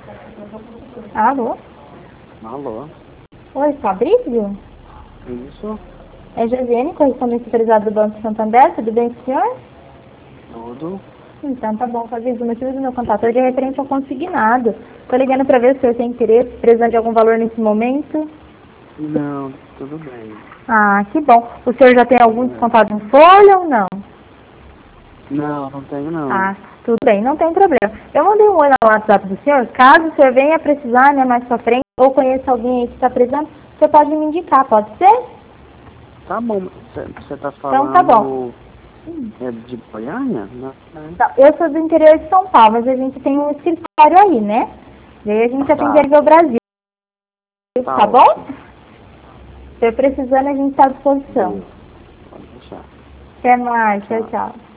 Alô? Alô? Oi, Fabrício? Isso? É Josiane, correspondente autorizada do Banco Santander, tudo bem com o senhor? Tudo? Então tá bom, Fabrício, o motivo do meu contato hoje é referente ao consignado. Tô ligando para ver se o senhor tem interesse, precisando de algum valor nesse momento. Não, tudo bem. Ah, que bom. O senhor já tem algum É. descontado em folha ou não? Não, não tenho não. Ah, tudo bem, não tem problema. Eu mandei um oi no WhatsApp do senhor. Caso o senhor venha precisar, né, mais pra frente, ou conheça alguém aí que está precisando, você pode me indicar, pode ser? Tá bom, você tá Então tá bom. falando de Goiânia? Não, né? Então, eu sou do interior de São Paulo, mas a gente tem um escritório aí, né? E aí a gente atende a Tá, nível Brasil, tá tá bom? ótimo. Se for precisando, a gente está à disposição. Beleza, pode deixar. Até mais, tchau, Tchau. tchau.